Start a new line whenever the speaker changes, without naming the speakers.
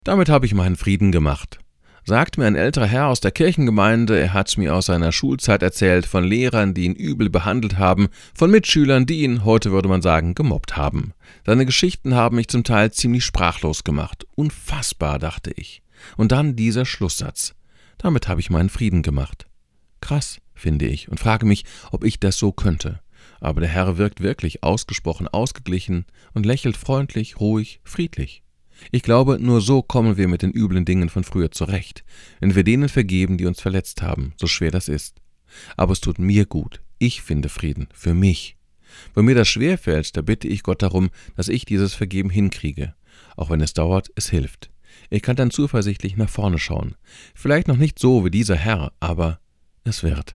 Damit habe ich meinen Frieden gemacht. Sagt mir ein älterer Herr aus der Kirchengemeinde, er hat mir aus seiner Schulzeit erzählt, von Lehrern, die ihn übel behandelt haben, von Mitschülern, die ihn, heute würde man sagen, gemobbt haben. Seine Geschichten haben mich zum Teil ziemlich sprachlos gemacht. Unfassbar, dachte ich. Und dann dieser Schlusssatz. Damit habe ich meinen Frieden gemacht. Krass, finde ich, und frage mich, ob ich das so könnte. Aber der Herr wirkt wirklich ausgesprochen ausgeglichen und lächelt freundlich, ruhig, friedlich. Ich glaube, nur so kommen wir mit den üblen Dingen von früher zurecht, wenn wir denen vergeben, die uns verletzt haben, so schwer das ist. Aber es tut mir gut. Ich finde Frieden. Für mich. Wenn mir das schwerfällt, da bitte ich Gott darum, dass ich dieses Vergeben hinkriege. Auch wenn es dauert, es hilft. Ich kann dann zuversichtlich nach vorne schauen. Vielleicht noch nicht so wie dieser Herr, aber es wird.